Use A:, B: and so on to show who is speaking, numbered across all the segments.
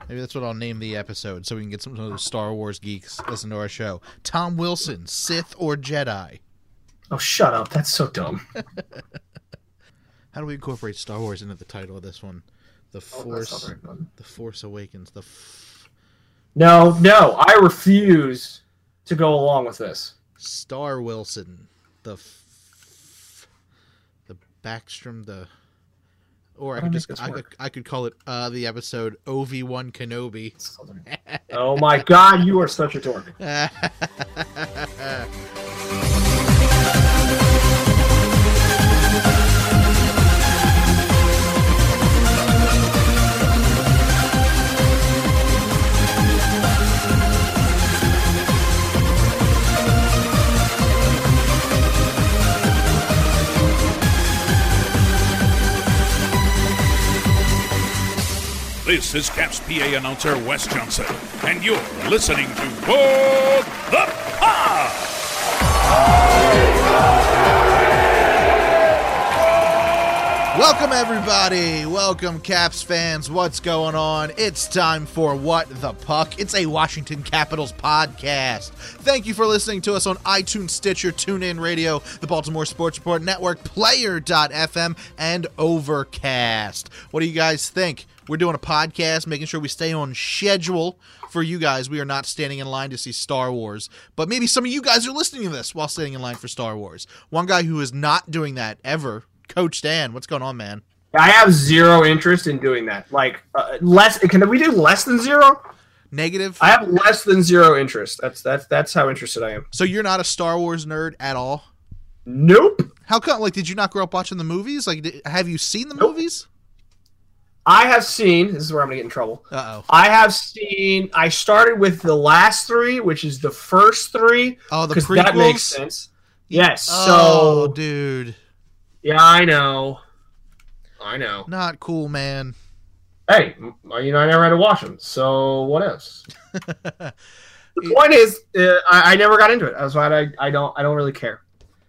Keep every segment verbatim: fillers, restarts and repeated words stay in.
A: Maybe that's what I'll name the episode, so we can get some of those Star Wars geeks listen to our show. Tom Wilson, Sith or Jedi?
B: Oh, shut up. That's so dumb.
A: How do we incorporate Star Wars into the title of this one? The Force,
B: oh,
A: The Force Awakens. The f-
B: No, no. I refuse to go along with this.
A: Star Wilson. The f- the Backstrom, the... Or I could just I could, I could call it uh, the episode Obi-Wan Kenobi.
B: Oh my God, you are such a dork.
C: This is Caps P A announcer Wes Johnson, and you're listening to Board the Pod!
A: Welcome, everybody. Welcome, Caps fans. What's going on? It's time for What the Puck. It's a Washington Capitals podcast. Thank you for listening to us on iTunes, Stitcher, TuneIn Radio, the Baltimore Sports Report Network, Player dot f m, and Overcast. What do you guys think? We're doing a podcast, making sure we stay on schedule for you guys. We are not standing in line to see Star Wars, but maybe some of you guys are listening to this while standing in line for Star Wars. One guy who is not doing that ever, Coach Dan. What's going on, man?
B: I have zero interest in doing that. Like, uh, less. Can we do less than zero?
A: Negative?
B: I have less than zero interest. That's that's that's how interested I am.
A: So you're not a Star Wars nerd at all?
B: Nope.
A: How come? Like, did you not grow up watching the movies? Like, did, have you seen the
B: Nope.
A: movies?
B: I have seen, this is where I'm going to get in trouble.
A: Uh-oh.
B: I have seen, I started with the last three, which is the first three.
A: Oh, the
B: Because
A: prequels?
B: that makes sense. Yes.
A: Oh,
B: so,
A: dude.
B: yeah, I know. I know.
A: Not cool, man.
B: Hey, you know, I never had to watch them, so what else? The point is, uh, I, I never got into it. That's why I, I don't I don't really care.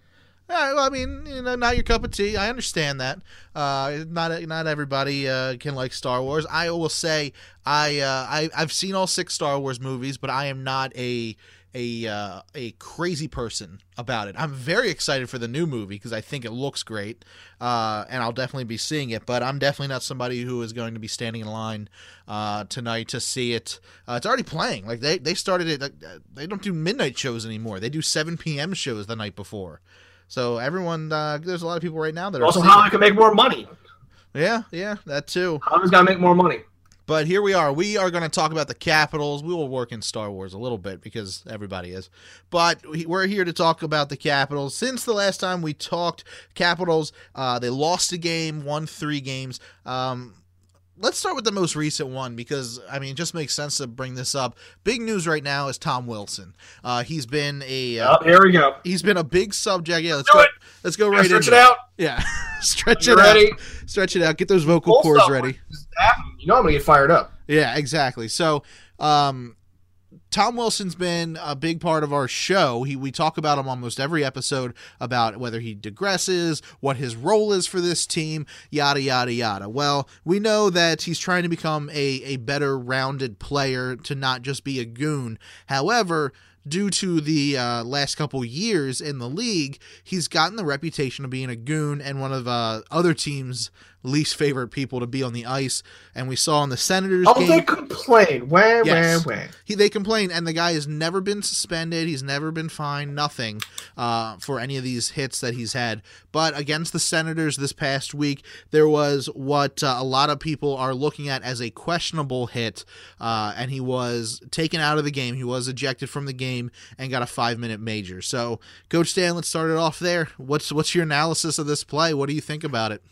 A: Yeah, well, I mean, you know, not your cup of tea. I understand that. Uh, not not everybody uh, can like Star Wars. I will say I, uh, I I've seen all six Star Wars movies, but I am not a a uh, a crazy person about it. I'm very excited for the new movie because I think it looks great, uh, and I'll definitely be seeing it. But I'm definitely not somebody who is going to be standing in line uh, tonight to see it. Uh, it's already playing. Like they they started it. Uh, they don't do midnight shows anymore. They do seven p.m. shows the night before. So everyone, uh, there's a lot of people right now that are
B: Also, how I can make more money.
A: Yeah, yeah, that too.
B: How I got to make more money.
A: But here we are. We are going to talk about the Capitals. We will work in Star Wars a little bit because everybody is. But we're here to talk about the Capitals. Since the last time we talked, Capitals, uh, they lost a game, won three games. Um, let's start with the most recent one because, I mean, it just makes sense to bring this up. Big news right now is Tom Wilson. Uh, he's been a uh,
B: Oh, here we go.
A: he's been a big subject. Yeah, let's
B: Do
A: go.
B: it.
A: Let's go right
B: Stretch
A: into
B: it out.
A: Yeah, stretch
B: You
A: it
B: ready?
A: out. Stretch it out. Get those vocal
B: Full
A: cords
B: stop.
A: ready.
B: You know I'm going to get fired up.
A: Yeah, exactly. So, um, Tom Wilson's been a big part of our show. He we talk about him almost every episode about whether he digresses, what his role is for this team, yada yada yada. Well, we know that he's trying to become a a better rounded player to not just be a goon. However, due to the uh, last couple years in the league, he's gotten the reputation of being a goon and one of uh, other teams' least favorite people to be on the ice. And we saw in the Senators
B: Oh,
A: game.
B: they complain. Where,
A: Yes.
B: where, where?
A: He, they complain, and the guy has never been suspended. He's never been fined, nothing uh, for any of these hits that he's had. But against the Senators this past week, there was what uh, a lot of people are looking at as a questionable hit, uh, and he was taken out of the game. He was ejected from the game and got a five-minute major. So, Coach Dan, let's start it off there. What's what's your analysis of this play? What do you think about it?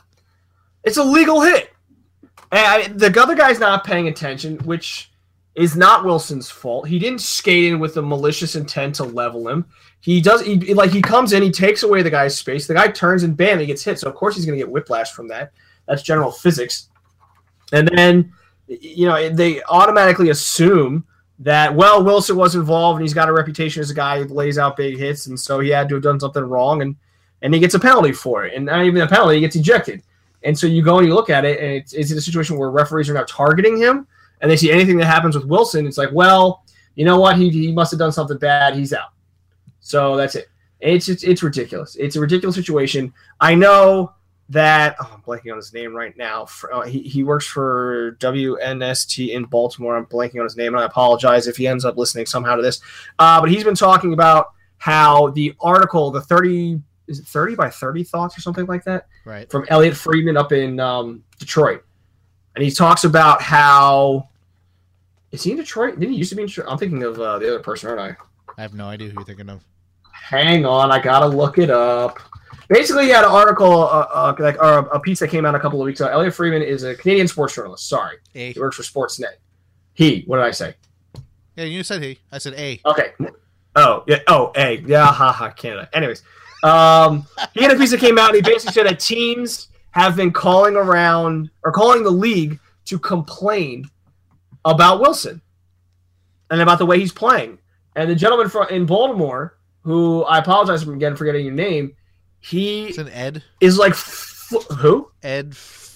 B: It's a legal hit. And I, the other guy's not paying attention, which is not Wilson's fault. He didn't skate in with a malicious intent to level him. He does he, like he comes in, he takes away the guy's space. The guy turns and bam, he gets hit. So of course he's going to get whiplash from that. That's general physics. And then you know they automatically assume that well Wilson was involved and he's got a reputation as a guy who lays out big hits, and so he had to have done something wrong, and and he gets a penalty for it, and not even a penalty, he gets ejected. And so you go and you look at it, and it's, it's in a situation where referees are now targeting him, and they see anything that happens with Wilson, it's like, well, you know what? He he must have done something bad. He's out. So that's it. It's it's, it's ridiculous. It's a ridiculous situation. I know that oh, I'm blanking on his name right now. For, uh, he he works for W N S T in Baltimore. I'm blanking on his name, and I apologize if he ends up listening somehow to this. Uh, but he's been talking about how the article, the thirty is it thirty by thirty thoughts or something like that,
A: right,
B: from Elliot Friedman up in um, Detroit, and he talks about how is he in Detroit? Didn't he used to be in Detroit? I'm thinking of uh, the other person, aren't I?
A: I have no idea who you're thinking of.
B: Hang on, I gotta look it up. Basically, he had an article, uh, uh, like or a, a piece that came out a couple of weeks ago. Elliot Friedman is a Canadian sports journalist. Sorry,
A: A.
B: He works for Sportsnet. He. What did I say?
A: Yeah, you said he. I said A.
B: Okay. Oh yeah. Oh A. Yeah. Ha ha. Canada. Anyways, um, he had a piece that came out, and he basically said that teams have been calling around or calling the league to complain about Wilson and about the way he's playing. And the gentleman from in Baltimore, who I apologize for again forgetting your name, he
A: It's an Ed.
B: is like f- who?
A: Ed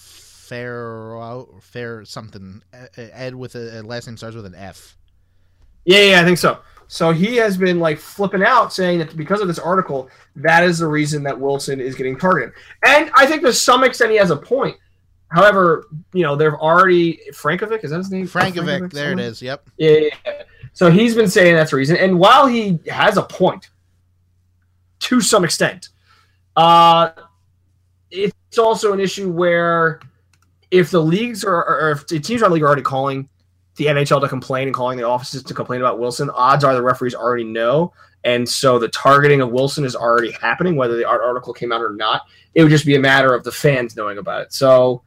A: Fair Fair something. Ed with a, a last name starts with an F.
B: Yeah, yeah, I think so. So he has been like flipping out, saying that because of this article, that is the reason that Wilson is getting targeted. And I think to some extent he has a point. However, you know, they've already Frankovic, is that his name?
A: Frankovic,
B: Frankovic
A: there
B: someone?
A: it is. Yep.
B: Yeah, yeah, yeah. So he's been saying that's the reason. And while he has a point, to some extent, uh, it's also an issue where if the leagues are, or if the teams around the league are already calling the N H L to complain and calling the offices to complain about Wilson, odds are the referees already know. And so the targeting of Wilson is already happening, whether the art article came out or not. It would just be a matter of the fans knowing about it. So,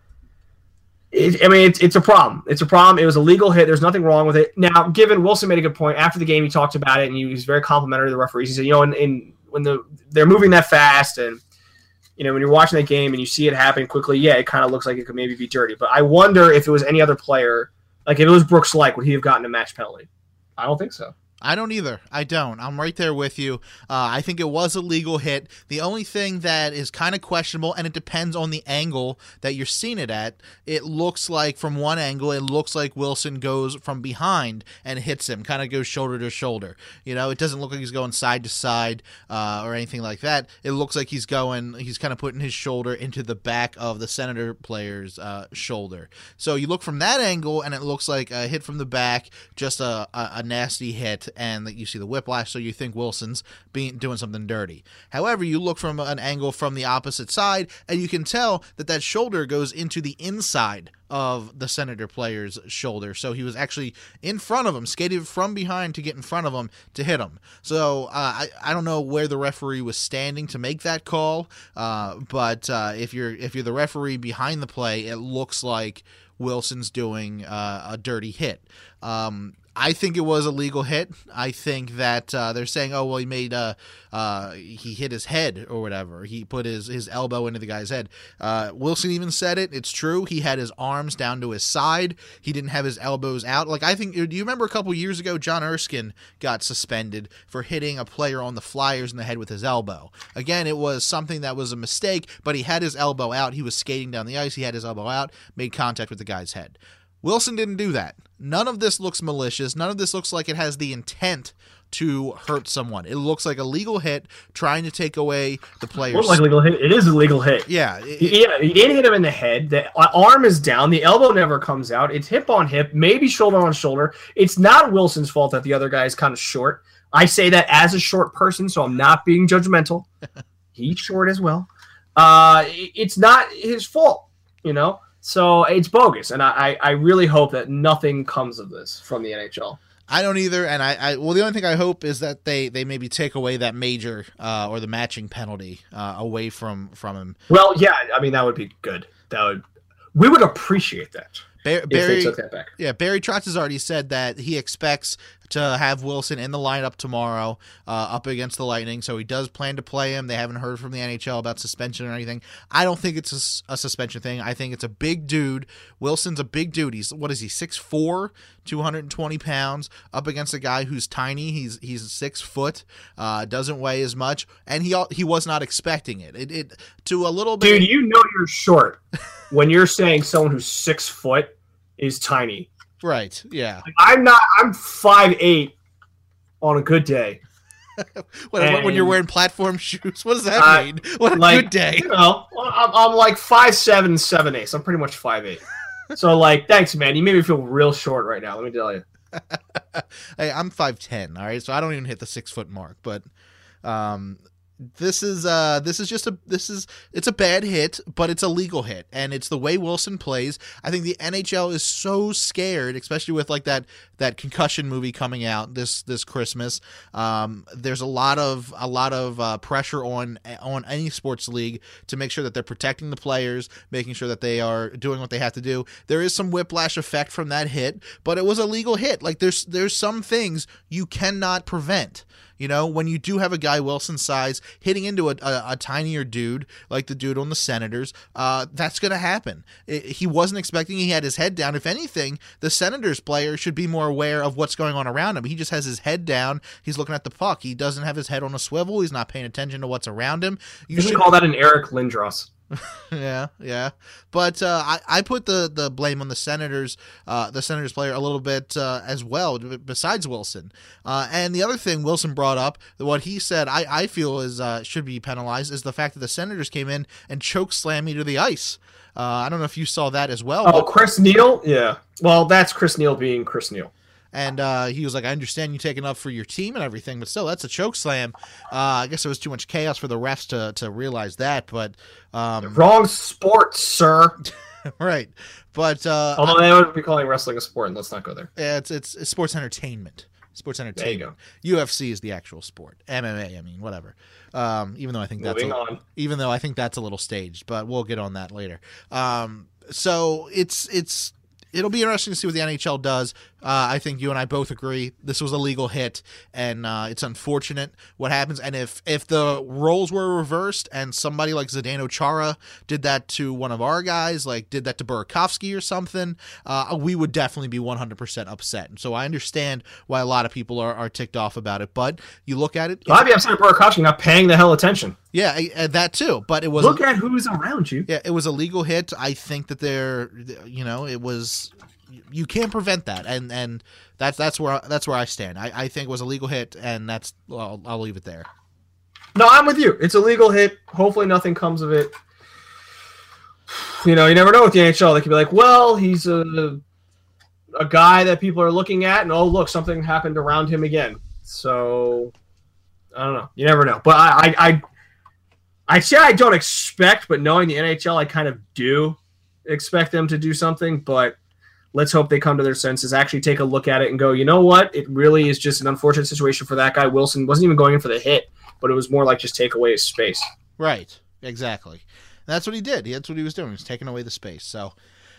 B: it, I mean, it's, it's a problem. It's a problem. It was a legal hit. There's nothing wrong with it. Now, given Wilson made a good point after the game, he talked about it, and he was very complimentary of the referees. He said, you know, in, in when the they're moving that fast, and you know, when you're watching that game and you see it happen quickly, yeah, it kind of looks like it could maybe be dirty. But I wonder if it was any other player, like if it was Brooks Laich, would he have gotten a match penalty? I don't think so.
A: I don't either. I don't. I'm right there with you. Uh, I think it was a legal hit. The only thing that is kind of questionable, and it depends on the angle that you're seeing it at, it looks like from one angle, it looks like Wilson goes from behind and hits him, kind of goes shoulder to shoulder. You know, it doesn't look like he's going side to side uh, or anything like that. It looks like he's going, he's kind of putting his shoulder into the back of the Senator player's uh, shoulder. So you look from that angle, and it looks like a hit from the back, just a, a, a nasty hit, and that you see the whiplash, so you think Wilson's being doing something dirty. However, you look from an angle from the opposite side, and you can tell that that shoulder goes into the inside of the Senator player's shoulder. So he was actually in front of him, skated from behind to get in front of him to hit him. So uh, I, I don't know where the referee was standing to make that call, uh, but uh, if you're if you're the referee behind the play, it looks like Wilson's doing uh, a dirty hit. Um, I think it was a legal hit. I think that uh, they're saying, oh, well, he made uh, uh, he hit his head or whatever. He put his, his elbow into the guy's head. Uh, Wilson even said it. It's true. He had his arms down to his side. He didn't have his elbows out. Like, I think, do you remember a couple years ago, John Erskine got suspended for hitting a player on the Flyers in the head with his elbow? Again, it was something that was a mistake, but he had his elbow out. He was skating down the ice. He had his elbow out, made contact with the guy's head. Wilson didn't do that. None of this looks malicious. None of this looks like it has the intent to hurt someone. It looks like a legal hit trying to take away the player's...
B: It looks like a legal hit. It is a legal hit.
A: Yeah. It,
B: yeah, he didn't hit him in the head. The arm is down. The elbow never comes out. It's hip on hip, maybe shoulder on shoulder. It's not Wilson's fault that the other guy is kind of short. I say that as a short person, so I'm not being judgmental. He's short as well. Uh, it's not his fault, you know? So it's bogus, and I, I really hope that nothing comes of this from the N H L.
A: I don't either, and I, I well, the only thing I hope is that they, they maybe take away that major uh, or the matching penalty uh, away from, from him.
B: Well, yeah, I mean that would be good. That would we would appreciate that.
A: Barry,
B: if they took that back.
A: Yeah, Barry Trotz has already said that he expects to have Wilson in the lineup tomorrow uh, up against the Lightning, so he does plan to play him. They haven't heard from the N H L about suspension or anything. I don't think it's a, a suspension thing. I think it's a big dude. Wilson's a big dude. He's, what is he, six foot four, two hundred twenty pounds, up against a guy who's tiny. He's he's six foot, uh, doesn't weigh as much, and he he was not expecting it. It, it to a little bit.
B: Dude, you know you're short when you're saying someone who's six foot is tiny.
A: Right. Yeah.
B: Like, I'm not. I'm five eight on a good day.
A: What,
B: And,
A: when you're wearing platform shoes, what does that
B: uh,
A: mean? What a
B: like,
A: good day.
B: You know, I'm, I'm like five seven, seven eighths. I'm pretty much five eight. So like, thanks, man. You made me feel real short right now. Let me tell you.
A: Hey, I'm five ten. All right, so I don't even hit the six foot mark, but um. This is uh this is just a this is it's a bad hit, but it's a legal hit, and it's the way Wilson plays. I think the N H L is so scared, especially with like that that concussion movie coming out this this Christmas. Um, there's a lot of a lot of uh, pressure on on any sports league to make sure that they're protecting the players, making sure that they are doing what they have to do. There is some whiplash effect from that hit, but it was a legal hit. Like there's there's some things you cannot prevent. You know, when you do have a guy Wilson's size hitting into a, a, a tinier dude like the dude on the Senators, uh, that's going to happen. It, he wasn't expecting. He had his head down. If anything, the Senators player should be more aware of what's going on around him. He just has his head down. He's looking at the puck. He doesn't have his head on a swivel. He's not paying attention to what's around him.
B: You, you should call that an Eric Lindros.
A: yeah, yeah, but uh, I I put the, the blame on the Senators, uh, the Senators player a little bit uh, as well. Besides Wilson, uh, and the other thing Wilson brought up, what he said, I, I feel is uh, should be penalized, is the fact that the Senators came in and choke slammed me to the ice. Uh, I don't know if you saw that as well.
B: Oh, Chris Neil, yeah. Well, that's Chris Neil being Chris Neil.
A: And uh, he was like, I understand you taking up for your team and everything, but still, that's a choke slam. Uh, I guess there was too much chaos for the refs to, to realize that. But um,
B: wrong sport, sir.
A: Right. But uh,
B: although they would be calling wrestling a sport, and let's not go there.
A: It's, it's it's sports entertainment. Sports entertainment.
B: There you
A: U
B: go.
A: F C is the actual sport. M M A, I mean, whatever. Um, even though I think
B: Moving
A: that's a,
B: on.
A: even though I think that's a little staged, but we'll get on that later. Um, so it's it's. It'll be interesting to see what the N H L does. Uh, I think you and I both agree this was a legal hit, and uh, it's unfortunate what happens. And if if the roles were reversed and somebody like Zdeno Chara did that to one of our guys, like did that to Burakovsky or something, uh, we would definitely be one hundred percent upset. And so I understand why a lot of people are, are ticked off about it. But you look at it.
B: Well, I'd be upset at Burakovsky not paying the hell attention.
A: Yeah, I, that too. But it was
B: look at who's around you.
A: Yeah, it was a legal hit. I think that they're, you know, it was. You can't prevent that, and and that's that's where that's where I stand. I, I think it was a legal hit, and that's well, I'll leave it there.
B: No, I'm with you. It's a legal hit. Hopefully, nothing comes of it. You know, you never know with the N H L. They could be like, well, he's a a guy that people are looking at, and oh, look, something happened around him again. So I don't know. You never know. But I I I, I say I don't expect, but knowing the N H L, I kind of do expect them to do something, but. Let's hope they come to their senses, actually take a look at it and go, you know what? It really is just an unfortunate situation for that guy. Wilson wasn't even going in for the hit, but it was more like just take away his space.
A: Right. Exactly. And that's what he did. That's what he was doing. He was taking away the space. So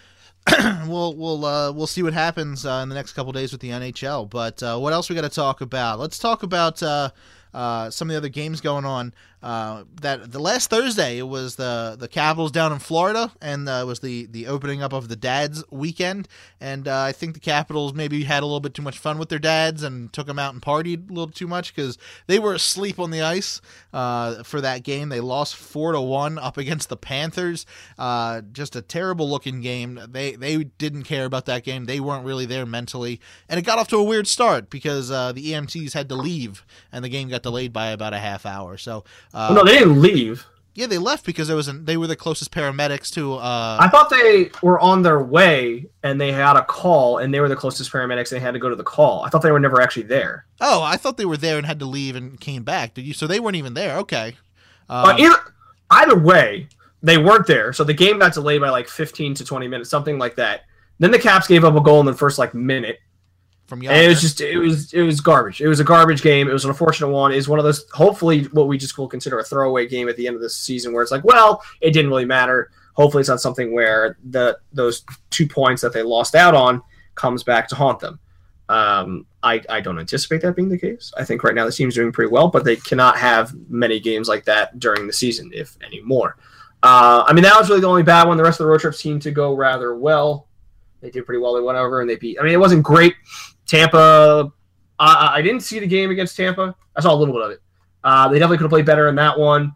A: we'll we'll uh, we'll see what happens uh, in the next couple of days with the N H L. But uh, what else we got to talk about? Let's talk about uh, uh, some of the other games going on. Uh, that the last Thursday it was the the Capitals down in Florida, and uh, it was the the opening up of the dads weekend. And uh, I think the Capitals maybe had a little bit too much fun with their dads and took them out and partied a little too much because they were asleep on the ice uh, for that game. They lost four to one up against the Panthers. Uh, just a terrible looking game. They they didn't care about that game. They weren't really there mentally, and it got off to a weird start because uh, the E M Ts had to leave, and the game got delayed by about a half hour. So. Uh,
B: well, no, they didn't leave.
A: Yeah, they left because there was an, they were the closest paramedics to. Uh,
B: I thought they were on their way and they had a call, and they were the closest paramedics. And they had to go to the call. I thought they were never actually there.
A: Oh, I thought they were there and had to leave and came back. Did you? So they weren't even there. Okay.
B: Um, uh, either either way, they weren't there. So the game got delayed by like fifteen to twenty minutes, something like that. Then the Caps gave up a goal in the first like minute.
A: From
B: and it was just it was it was garbage. It was a garbage game. It was an unfortunate one. It was one of those hopefully what we just will consider a throwaway game at the end of this season where it's like, well, it didn't really matter. Hopefully it's not something where the those two points that they lost out on comes back to haunt them. Um, I, I don't anticipate that being the case. I think right now the team's doing pretty well, but they cannot have many games like that during the season, if any more. Uh, I mean, that was really the only bad one. The rest of the road trips seemed to go rather well. They did pretty well. They went over and they beat. I mean, it wasn't great. Tampa, uh, I didn't see the game against Tampa. I saw a little bit of it. Uh, they definitely could have played better in that one.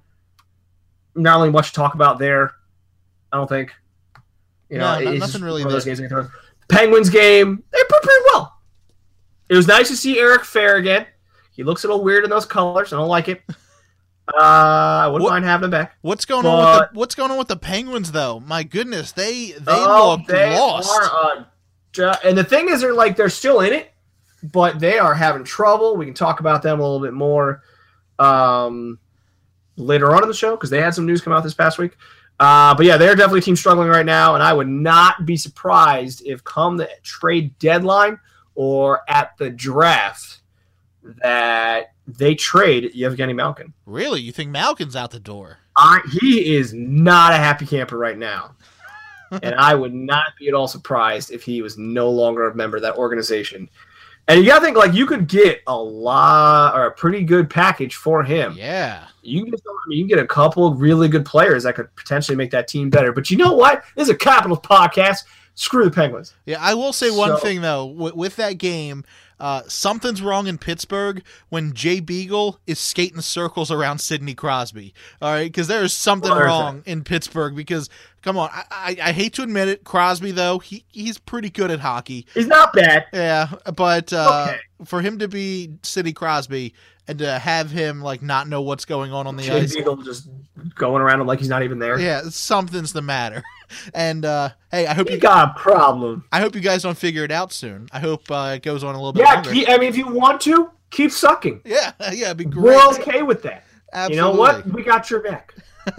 B: Not really much to talk about there, I don't think. You know,
A: no,
B: it's
A: nothing really.
B: One of those games. Penguins game, they played pretty well. It was nice to see Eric Fair again. He looks a little weird in those colors. I don't like it. Uh, I wouldn't
A: what,
B: mind having him back.
A: What's going
B: but,
A: on with the What's going on with the Penguins, though? My goodness, they they
B: oh,
A: look
B: they
A: lost.
B: Are, uh, and the thing is, they're like they're still in it, but they are having trouble. We can talk about them a little bit more um, later on in the show because they had some news come out this past week. Uh, but yeah, they're definitely a team struggling right now, and I would not be surprised if come the trade deadline or at the draft that they trade Yevgeny Malkin.
A: Really? You think Malkin's out the door?
B: I, he is not a happy camper right now. And I would not be at all surprised if he was no longer a member of that organization. And you got to think, like, you could get a lot or a pretty good package for him.
A: Yeah.
B: You can, get, I mean, you can get a couple of really good players that could potentially make that team better. But you know what? This is a Capitals podcast. Screw the Penguins.
A: Yeah, I will say one
B: So-
A: thing, though. W- with that game, uh, something's wrong in Pittsburgh when Jay Beagle is skating circles around Sidney Crosby. All right? Because there is something
B: What is
A: wrong in Pittsburgh because, come on, I, I, I hate to admit it, Crosby, though, he he's pretty good at hockey.
B: He's not bad.
A: Yeah, but uh,
B: Okay.
A: for him to be Sidney Crosby and to have him, like, not know what's going on on the
B: Jay
A: ice.
B: Beagle just going around him like he's not even there.
A: Yeah, something's the matter. And uh, hey, I hope
B: You
A: you
B: got a problem.
A: I hope you guys don't figure it out soon. I hope uh, it goes on a little bit
B: Yeah,
A: longer.
B: keep, I mean, if you want to, keep sucking.
A: Yeah, yeah, it'd be great.
B: We're okay with that.
A: Absolutely.
B: You know what? We got your back.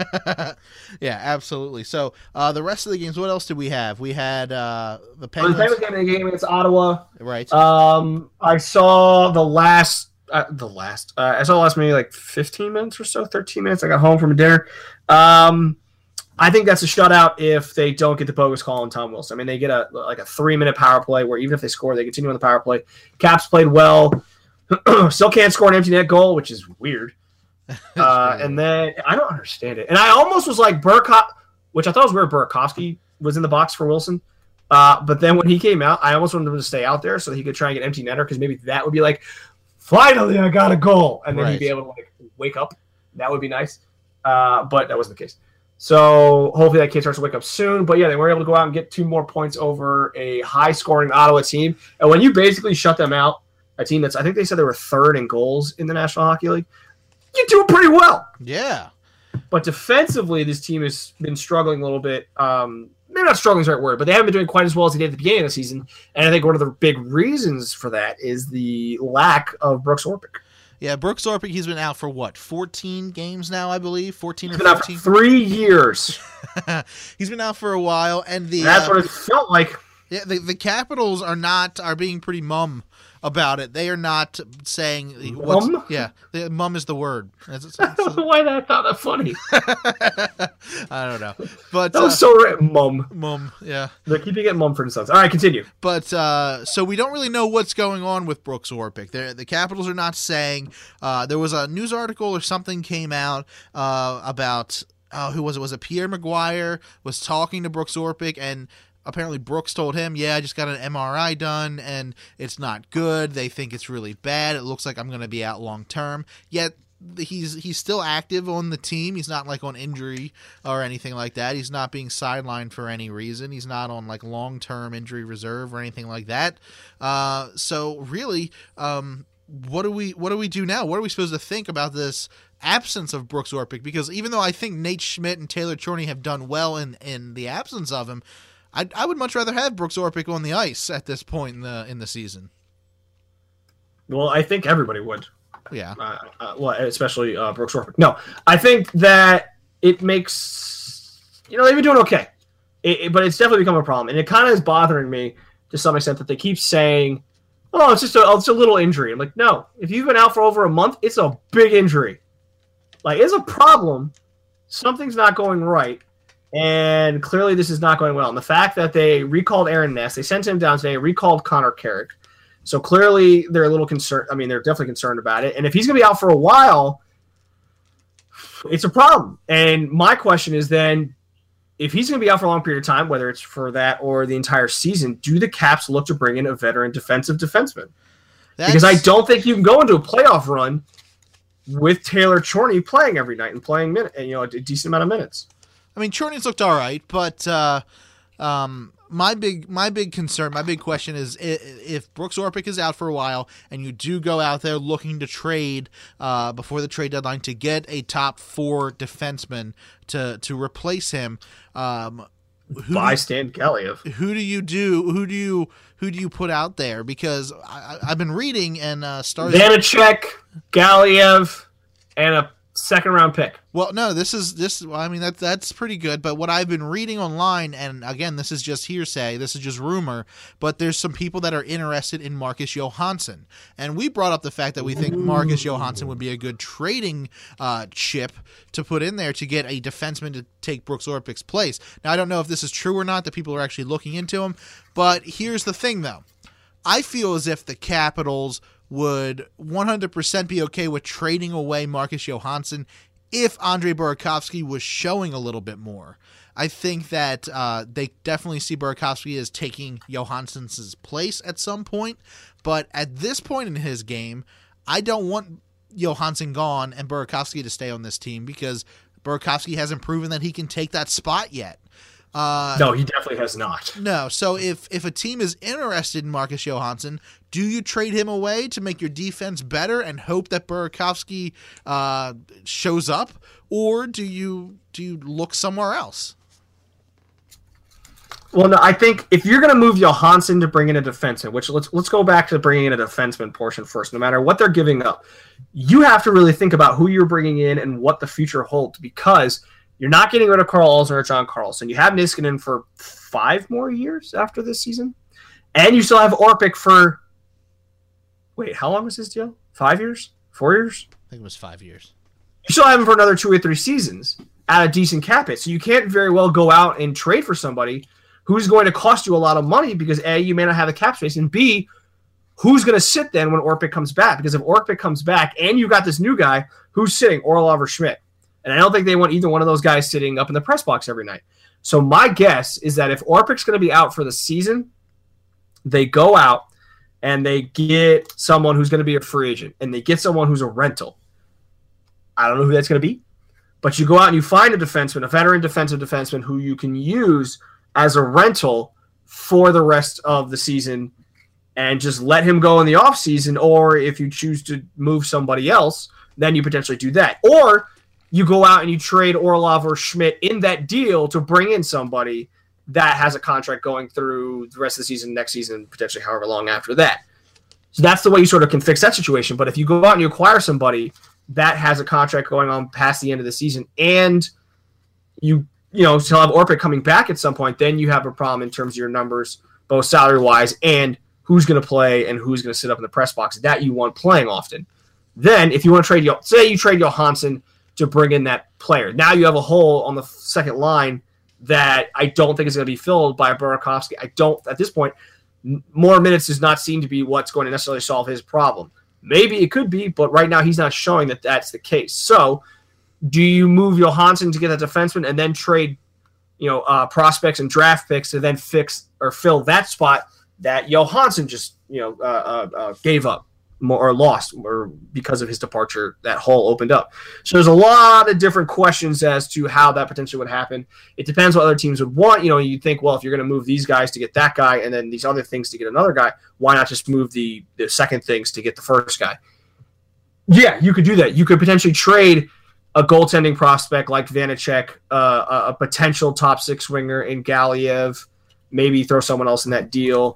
A: Yeah, absolutely. So uh, the rest of the games, what else did we have? We had uh, the
B: The
A: Penguins.
B: Penguins game, the game against Ottawa.
A: Right.
B: Um, I saw the last, uh, the last. Uh, I saw the last maybe like fifteen minutes or so, thirteen minutes. I got home from dinner. Um, I think that's a shutout if they don't get the bogus call on Tom Wilson. I mean, they get a like a three minute power play where even if they score, they continue on the power play. Caps played well. Still can't score an empty net goal, which is weird. Uh, and then I don't understand it. And I almost was like Burkop, which I thought was weird. Burakovsky was in the box for Wilson. Uh, but then when he came out, I almost wanted him to stay out there so he could try and get empty netter because maybe that would be like, finally, I got a goal. And then
A: Right.
B: he'd be able to like wake up. That would be nice. Uh, but that wasn't the case. So hopefully that kid starts to wake up soon. But yeah, they were able to go out and get two more points over a high-scoring Ottawa team. And when you basically shut them out, a team that's, I think they said they were third in goals in the National Hockey League, you do pretty well.
A: Yeah.
B: But defensively, this team has been struggling a little bit. Um, maybe not struggling is the right word, but they haven't been doing quite as well as they did at the beginning of the season. And I think one of the big reasons for that is the lack of Brooks Orpik.
A: Yeah, Brooks Orpik, he's been out for what, fourteen games now, I believe? fourteen
B: He's
A: or
B: been out for
A: fifteen?
B: three years.
A: He's been out for a while, and the
B: And that's
A: uh,
B: what it felt like.
A: yeah, the, the Capitals are not are being pretty mum about it. They are not saying what's,
B: Mum?
A: Yeah, the, mum is the word. It's- it's-
B: I don't know why that thought that funny.
A: I don't know, but
B: That was
A: uh,
B: so right, mum.
A: mum, yeah.
B: They're keeping it Mumford and Sons. All right, continue.
A: But uh, so we don't really know what's going on with Brooks Orpik. They're, the Capitals are not saying. Uh, there was a news article or something came out uh, about uh, who was it? Was it Pierre Maguire was talking to Brooks Orpik, and apparently Brooks told him, "Yeah, I just got an M R I done, and it's not good. They think it's really bad. It looks like I'm going to be out long term." Yet he's he's still active on the team. He's not like on injury or anything like that. He's not being sidelined for any reason. He's not on like long term injury reserve or anything like that. Uh, so really, um, what do we what do we do now? What are we supposed to think about this absence of Brooks Orpik? Because even though I think Nate Schmidt and Taylor Chorney have done well in in the absence of him, I I would much rather have Brooks Orpik on the ice at this point in the in the season.
B: Well, I think everybody would.
A: Yeah.
B: Uh, uh, well, especially uh, Brooks Orpik. No, I think that it makes, you know, they've been doing okay. It, it, but it's definitely become a problem. And it kind of is bothering me to some extent that they keep saying, oh, it's just a, it's a little injury. I'm like, no, if you've been out for over a month, it's a big injury. Like, it's a problem. Something's not going right. And clearly this is not going well. And the fact that they recalled Aaron Ness, they sent him down today, recalled Connor Carrick. So clearly they're a little concerned. I mean, they're definitely concerned about it. And if he's going to be out for a while, it's a problem. And my question is then, if he's going to be out for a long period of time, whether it's for that or the entire season, do the Caps look to bring in a veteran defensive defenseman?
A: That's,
B: Because I don't think you can go into a playoff run with Taylor Chorney playing every night and playing minute, you know, a decent amount of minutes.
A: I mean, Chorney's looked all right, but uh, um, my big my big concern, my big question is if Brooks Orpik is out for a while and you do go out there looking to trade uh, before the trade deadline to get a top four defenseman to to replace him. Um, Who
B: Buy
A: do,
B: Stan Galiev.
A: who do you do? Who do you who do you put out there? Because I, I've been reading and uh, Stars.
B: Vanacek, Galiev, and a second round pick.
A: Well, no, this is this. I mean, that that's pretty good. But what I've been reading online, and again, this is just hearsay. This is just rumor. But there's some people that are interested in Marcus Johansson, and we brought up the fact that we think Ooh. Marcus Johansson would be a good trading uh, chip to put in there to get a defenseman to take Brooks Orpik's place. Now, I don't know if this is true or not. That people are actually looking into him. But here's the thing, though. I feel as if the Capitals would one hundred percent be okay with trading away Marcus Johansson if Andre Burakovsky was showing a little bit more. I think that uh, they definitely see Burakovsky as taking Johansson's place at some point, but at this point in his game, I don't want Johansson gone and Burakovsky to stay on this team because Burakovsky hasn't proven that he can take that spot yet. Uh,
B: no, he definitely has not.
A: No, so if, if a team is interested in Marcus Johansson, do you trade him away to make your defense better and hope that Burakovsky uh, shows up, or do you do you look somewhere else?
B: Well, no, I think if you're going to move Johansson to bring in a defenseman, which let's let's go back to bringing in a defenseman portion first. No matter what they're giving up, you have to really think about who you're bringing in and what the future holds, because you're not getting rid of Carl Olsen or John Carlson. You have Niskanen for five more years after this season. And you still have Orpik for... Wait, how long was his deal? Five years? Four years?
A: I think it was five years.
B: You still have him for another two or three seasons at a decent cap hit. So you can't very well go out and trade for somebody who's going to cost you a lot of money because, A, you may not have the cap space, and B, who's going to sit then when Orpik comes back? Because if Orpik comes back and you got this new guy, who's sitting, Orlov or Schmidt? And I don't think they want either one of those guys sitting up in the press box every night. So my guess is that if Orpik's going to be out for the season, they go out and they get someone who's going to be a free agent, and they get someone who's a rental. I don't know who that's going to be, but you go out and you find a defenseman, a veteran defensive defenseman who you can use as a rental for the rest of the season and just let him go in the offseason, or if you choose to move somebody else, then you potentially do that. Or you go out and you trade Orlov or Schmidt in that deal to bring in somebody that has a contract going through the rest of the season, next season, potentially however long after that. So that's the way you sort of can fix that situation. But if you go out and you acquire somebody that has a contract going on past the end of the season and you you know, still have Orpik coming back at some point, then you have a problem in terms of your numbers, both salary-wise and who's going to play and who's going to sit up in the press box that you want playing often. Then if you want to trade, say you trade Johansson to bring in that player. Now you have a hole on the second line that I don't think is going to be filled by Burakovsky. I don't, at this point, more minutes does not seem to be what's going to necessarily solve his problem. Maybe it could be, but right now he's not showing that that's the case. So do you move Johansson to get a defenseman and then trade, you know, uh, prospects and draft picks to then fix or fill that spot that Johansson just, you know, uh, uh, uh, gave up? More or lost or because of his departure, that hole opened up. So there's a lot of different questions as to how that potentially would happen. It depends what other teams would want. You know, you think, well, if you're going to move these guys to get that guy and then these other things to get another guy, why not just move the, the second things to get the first guy? Yeah, you could do that. You could potentially trade a goaltending prospect like Vanacek, uh, a, a potential top six winger in Galiev, maybe throw someone else in that deal.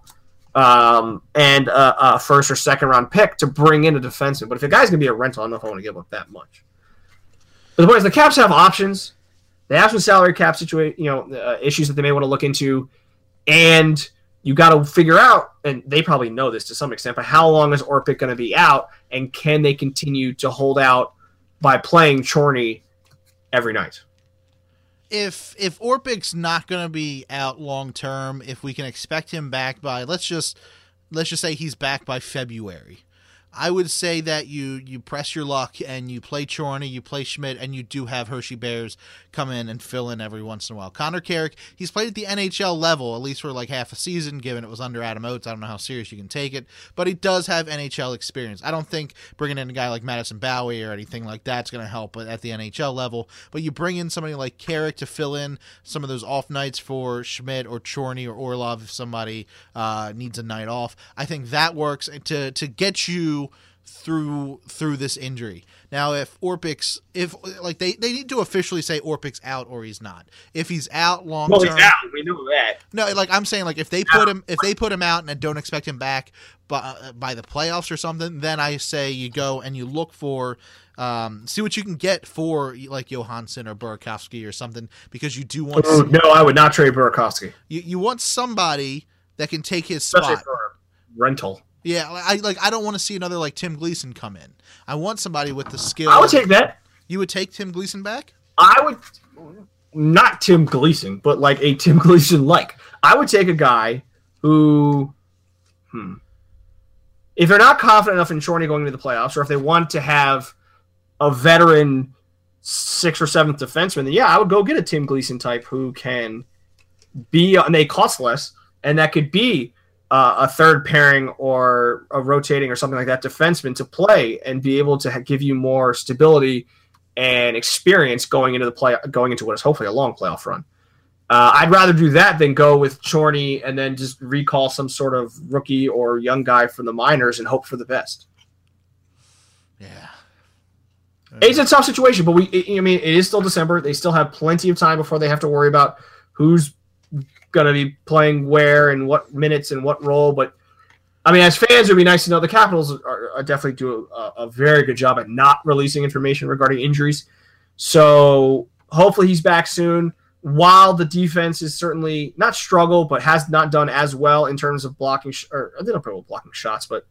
B: Um, and a, a first or second round pick to bring in a defenseman. But if a guy's going to be a rental, I don't know if I want to give up that much. But the point is, the Caps have options. They have some salary cap situa- you know, uh, issues that they may want to look into. And you got to figure out, and they probably know this to some extent, but how long is Orpik going to be out? And can they continue to hold out by playing Chorney every night?
A: If if Orpik's not going to be out long term, if we can expect him back by let's just let's just say he's back by February, I would say that you you press your luck and you play Chorney, you play Schmidt, and you do have Hershey Bears come in and fill in every once in a while. Connor Carrick, he's played at the N H L level, at least for like half a season, given it was under Adam Oates. I don't know how serious you can take it, but he does have N H L experience. I don't think bringing in a guy like Madison Bowie or anything like that's going to help at the N H L level, but you bring in somebody like Carrick to fill in some of those off nights for Schmidt or Chorney or Orlov if somebody uh, needs a night off. I think that works to to get you through through this injury. Now, if Orpik's, if like they, they need to officially say Orpik's out or he's not. If he's out long term,
B: well, he's out. We know that.
A: No, like I'm saying, like if they put him, if they put him out and I don't expect him back by by the playoffs or something, then I say you go and you look for, um, see what you can get for like Johansson or Burakovsky or something, because you do want.
B: Oh, no, I would not trade Burakovsky.
A: You you want somebody that can take his
B: Especially
A: spot.
B: For a rental.
A: Yeah, I like. I don't want to see another like Tim Gleason come in. I want somebody with the skill.
B: I would take that.
A: You would take Tim Gleason back?
B: I would not Tim Gleason, but like a Tim Gleason like. I would take a guy who, hmm, if they're not confident enough in Chorney going into the playoffs, or if they want to have a veteran sixth or seventh defenseman, then yeah, I would go get a Tim Gleason type who can be, and they cost less, and that could be Uh, a third pairing or a rotating or something like that defenseman to play and be able to ha- give you more stability and experience going into the play, going into what is hopefully a long playoff run. Uh, I'd rather do that than go with Chorney and then just recall some sort of rookie or young guy from the minors and hope for the best.
A: Yeah.
B: It's a tough situation, but we, I mean, it is still December. They still have plenty of time before they have to worry about who's going to be playing where and what minutes and what role. But I mean, as fans, it would be nice to know the Capitals are, are definitely do a, a very good job at not releasing information regarding injuries. So hopefully he's back soon. While the defense is certainly not struggle, but has not done as well in terms of blocking, sh- or they don't put blocking shots, but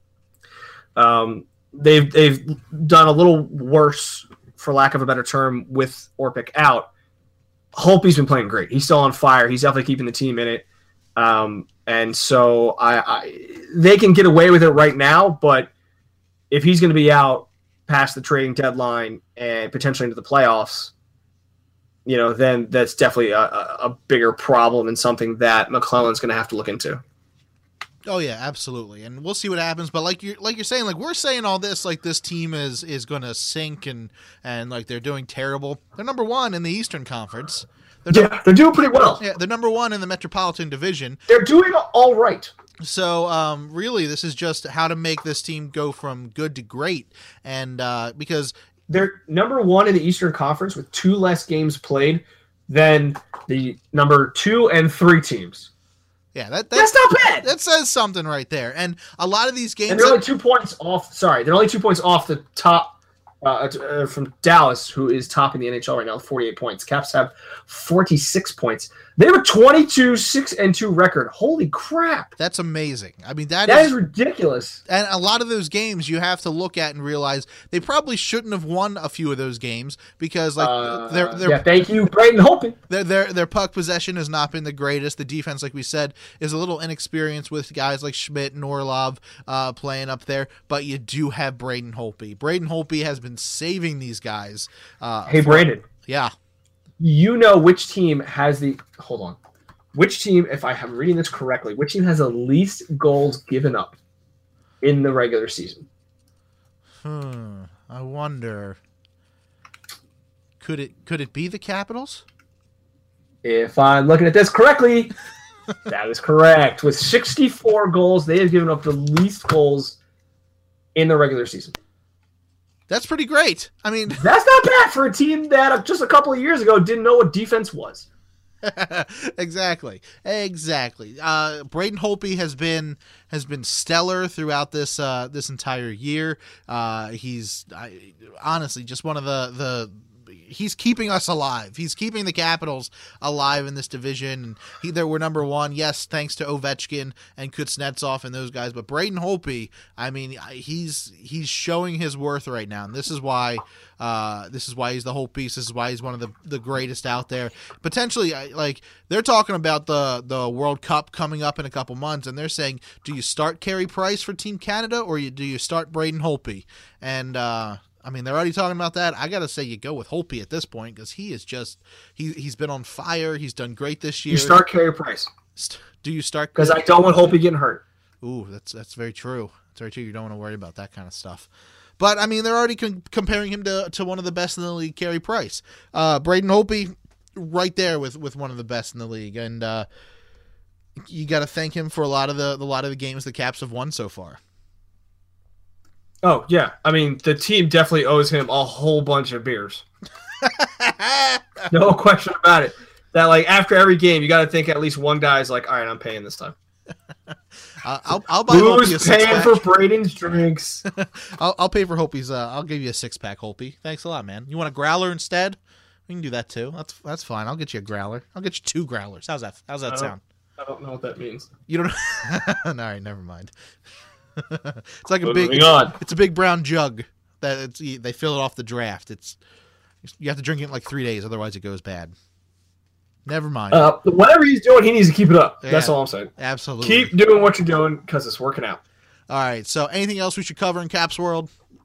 B: um, they've they've done a little worse, for lack of a better term, with Orpik out. Holtby's been playing great. He's still on fire. He's definitely keeping the team in it. Um, and so I, I, they can get away with it right now, but if he's going to be out past the trading deadline and potentially into the playoffs, you know, then that's definitely a, a, a bigger problem and something that McClellan's going to have to look into.
A: Oh yeah, absolutely, and we'll see what happens. But like you're like you're saying, like we're saying all this, like this team is is going to sink and and like they're doing terrible. They're number one in the Eastern Conference. They're
B: yeah,
A: num-
B: they're doing pretty well.
A: Yeah, they're number one in the Metropolitan Division.
B: They're doing all right.
A: So um, really, this is just how to make this team go from good to great, and uh, because
B: they're number one in the Eastern Conference with two less games played than the number two and three teams.
A: Yeah, that, that
B: that's not bad.
A: That says something right there. And a lot of these games,
B: and they're only two points off. Sorry, they're only two points off the top uh, uh, from Dallas, who is top in the N H L right now with forty-eight points. Caps have forty-six points. They have a twenty-two six and two record. Holy crap!
A: That's amazing. I mean, that,
B: that
A: is,
B: is ridiculous.
A: And a lot of those games you have to look at and realize they probably shouldn't have won a few of those games because, like,
B: uh,
A: they're, they're
B: yeah. Thank you, Braden Holtby.
A: Their, their their puck possession has not been the greatest. The defense, like we said, is a little inexperienced with guys like Schmidt and Orlov uh, playing up there. But you do have Braden Holtby. Braden Holtby has been saving these guys. Uh,
B: hey,
A: for,
B: Braden.
A: Yeah.
B: You know which team has the hold on. Which team, if I am reading this correctly, which team has the least goals given up in the regular season?
A: Hmm. I wonder. Could it could it be the Capitals?
B: If I'm looking at this correctly, that is correct. With sixty-four goals, they have given up the least goals in the regular season.
A: That's pretty great. I mean,
B: that's not bad for a team that just a couple of years ago didn't know what defense was.
A: exactly, exactly. Uh, Braden Holtby has been has been stellar throughout this uh, this entire year. Uh, he's I, honestly just one of the the he's keeping us alive. He's keeping the Capitals alive in this division. And he, they were number one, yes, thanks to Ovechkin and Kuznetsov and those guys. But Braden Holtby, I mean, he's he's showing his worth right now, and this is why uh, this is why he's the whole piece. This is why he's one of the, the greatest out there. Potentially, like they're talking about the the World Cup coming up in a couple months, and they're saying, do you start Carey Price for Team Canada or you, do you start Braden Holtby? And uh, I mean, they're already talking about that. I got to say you go with Holtby at this point because he is just he, – he's been on fire. He's done great this year.
B: You start Carey Price.
A: Do you start –
B: because I don't want Holtby getting hurt.
A: Ooh, that's that's very true. That's very true. You don't want to worry about that kind of stuff. But, I mean, they're already con- comparing him to, to one of the best in the league, Carey Price. Uh, Braden Holtby right there with, with one of the best in the league. And uh, you got to thank him for a lot of the, the lot of the games the Caps have won so far.
B: Oh, yeah. I mean, the team definitely owes him a whole bunch of beers. No question about it. That, like, after every game, you got to think at least one guy's like, all right, I'm paying this time.
A: uh, I'll, I'll buy Holtby a
B: Who's paying
A: six-pack.
B: for Braden's drinks?
A: I'll, I'll pay for Holtby's. Uh, I'll give you a six-pack, Holtby. Thanks a lot, man. You want a growler instead? We can do that, too. That's that's fine. I'll get you a growler. I'll get you two growlers. How's that How's that
B: I
A: sound?
B: I don't know what that means.
A: You don't All right, never mind. It's like a
B: But
A: big
B: moving
A: it's,
B: on.
A: it's a big brown jug that it's they fill it off the draft. It's you have to drink it in like three days, otherwise it goes bad. Never mind.
B: Uh, whatever he's doing, he needs to keep it up. That's
A: Yeah,
B: all I'm saying.
A: Absolutely.
B: Keep doing what you're doing because it's working out.
A: All right. So, anything else we should cover in Caps World?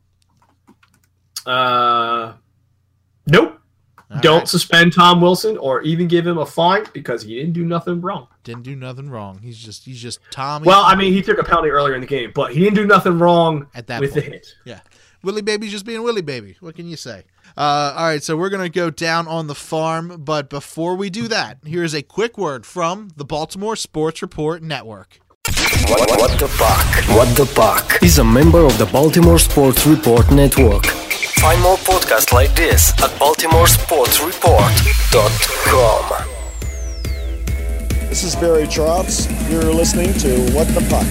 B: Uh, nope.
A: All
B: Don't
A: right.
B: suspend Tom Wilson or even give him a fine because he didn't do nothing wrong.
A: Didn't do nothing wrong. He's just he's just Tommy.
B: Well, I mean, he took a penalty earlier in the game, but he didn't do nothing wrong
A: At that
B: with
A: point.
B: the hit.
A: Yeah. Willie Baby's just being Willie Baby. What can you say? Uh, all right, so we're going to go down on the farm, but before we do that, here's a quick word from the Baltimore Sports Report Network.
D: What, what the puck? What the puck is a member of the Baltimore Sports Report Network. Find more podcasts like this at baltimore sports report dot com.
E: This is Barry Trotz. You're listening to What the Puck.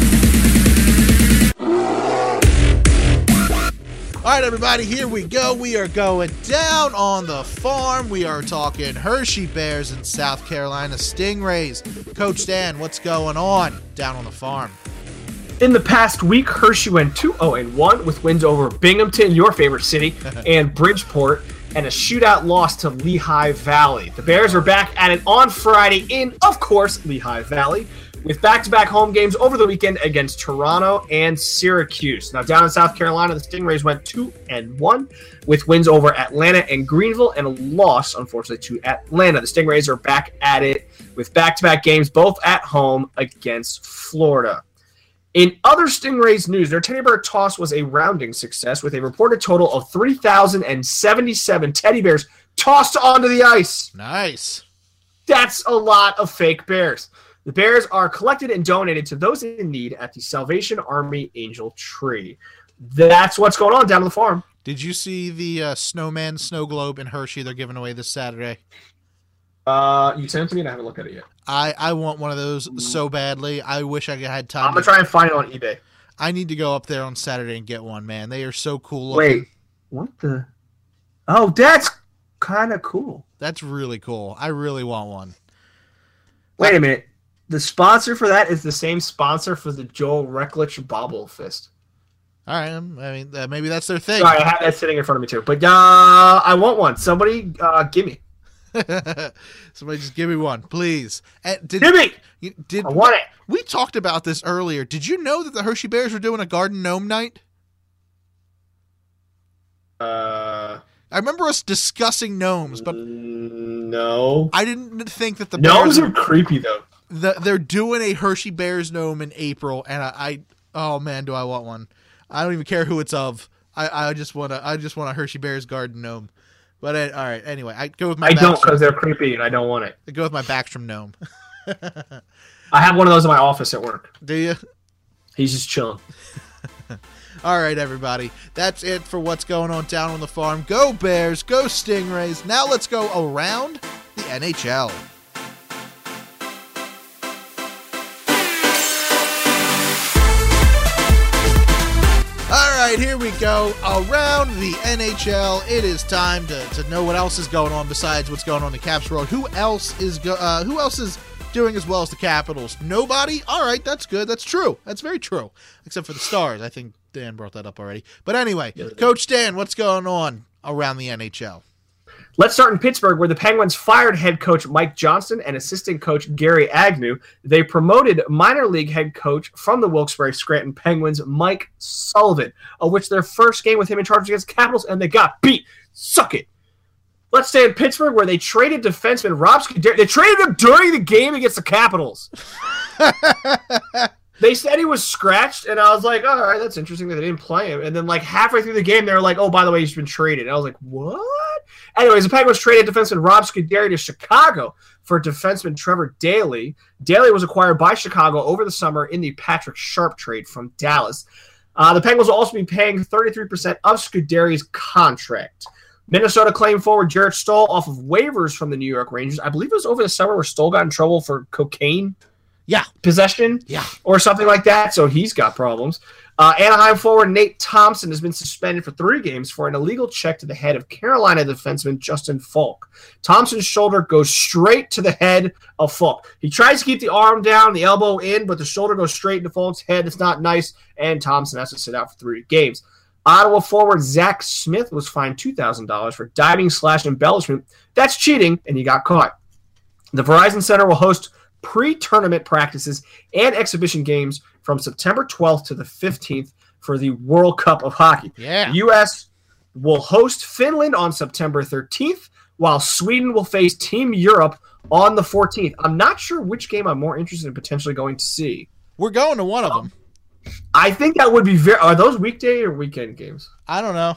A: All right, everybody, here we go. We are going down on the farm. We are talking Hershey Bears and South Carolina Stingrays. Coach Dan, what's going on down on the farm?
B: In the past week, Hershey went two oh one with wins over Binghamton, your favorite city, and Bridgeport, and a shootout loss to Lehigh Valley. The Bears are back at it on Friday in, of course, Lehigh Valley, with back-to-back home games over the weekend against Toronto and Syracuse. Now, down in South Carolina, the Stingrays went two and one with wins over Atlanta and Greenville and a loss, unfortunately, to Atlanta. The Stingrays are back at it with back-to-back games, both at home against Florida. In other Stingrays news, their teddy bear toss was a rounding success with a reported total of three thousand seventy-seven teddy bears tossed onto the ice.
A: Nice.
B: That's a lot of fake bears. The bears are collected and donated to those in need at the Salvation Army Angel Tree. That's what's going on down on the farm.
A: Did you see the uh, snowman snow globe in Hershey they're giving away this Saturday?
B: Uh, you sent it to me and I haven't looked at it yet.
A: I, I want one of those so badly. I wish I had time.
B: I'm going
A: to-
B: to try and find it on eBay.
A: I need to go up there on Saturday and get one, man. They are so cool looking.
B: Wait, what the? Oh, that's kind of cool.
A: That's really cool. I really want one.
B: Wait a minute. The sponsor for that is the same sponsor for the Joel Recklich Bobble Fist.
A: All right. um, I mean, uh, maybe that's their thing.
B: Sorry, I have that sitting in front of me too. But uh, I want one. Somebody uh, give me.
A: Somebody just give me one, please. And did,
B: Give me.
A: you- Did
B: I want it.
A: we talked about this earlier? Did you know that the Hershey Bears were doing a Garden Gnome night?
B: Uh,
A: I remember us discussing gnomes, but
B: no.
A: I didn't think that the
B: Gnomes
A: Bears
B: are creepy though.
A: the, they're doing a Hershey Bears gnome in April, and I, I oh man, do I want one? I don't even care who it's of. I, I just want to I just want a Hershey Bears Garden Gnome. But uh, all right, anyway, I go with my
B: I don't
A: Backstrom-
B: because they're creepy and I don't want it.
A: I go with my Backstrom gnome.
B: I have one of those in my office at work.
A: Do you?
B: He's just chilling.
A: All right, everybody. That's it for what's going on down on the farm. Go Bears, go Stingrays. Now let's go around the N H L. All right, right, here we go. Around the N H L, it is time to, to know what else is going on besides what's going on in the Caps world. Who else is go, uh, who else is doing as well as the Capitals? Nobody? All right, that's good. That's true. That's very true. Except for the Stars. I think Dan brought that up already. But anyway, Coach Dan, what's going on around the N H L?
B: Let's start in Pittsburgh, where the Penguins fired head coach Mike Johnston and assistant coach Gary Agnew. They promoted minor league head coach from the Wilkes-Barre Scranton Penguins, Mike Sullivan, of which their first game with him in charge against Capitals, and they got beat. Suck it. Let's stay in Pittsburgh, where they traded defenseman Rob Scuderi. They traded him during the game against the Capitals. They said he was scratched, and I was like, all right, that's interesting that they didn't play him. And then, like, halfway through the game, they were like, oh, by the way, he's been traded. And I was like, what? Anyways, the Penguins traded defenseman Rob Scuderi to Chicago for defenseman Trevor Daley. Daley was acquired by Chicago over the summer in the Patrick Sharp trade from Dallas. Uh, the Penguins will also be paying thirty-three percent of Scuderi's contract. Minnesota claimed forward Jarrett Stoll off of waivers from the New York Rangers. I believe it was over the summer where Stoll got in trouble for cocaine
A: Yeah.
B: possession
A: Yeah.
B: or something like that, so he's got problems. Uh, Anaheim forward Nate Thompson has been suspended for three games for an illegal check to the head of Carolina defenseman Justin Falk. Thompson's shoulder goes straight to the head of Falk. He tries to keep the arm down, the elbow in, but the shoulder goes straight into Falk's head. It's not nice, and Thompson has to sit out for three games. Ottawa forward Zach Smith was fined two thousand dollars for diving slash embellishment. That's cheating, and he got caught. The Verizon Center will host pre-tournament practices and exhibition games from September twelfth to the fifteenth for the World Cup of Hockey.
A: Yeah.
B: The U S will host Finland on September thirteenth, while Sweden will face Team Europe on the fourteenth. I'm not sure which game I'm more interested in potentially going to see.
A: We're going to one of them.
B: I think that would be very... Are those weekday or weekend games?
A: I don't know.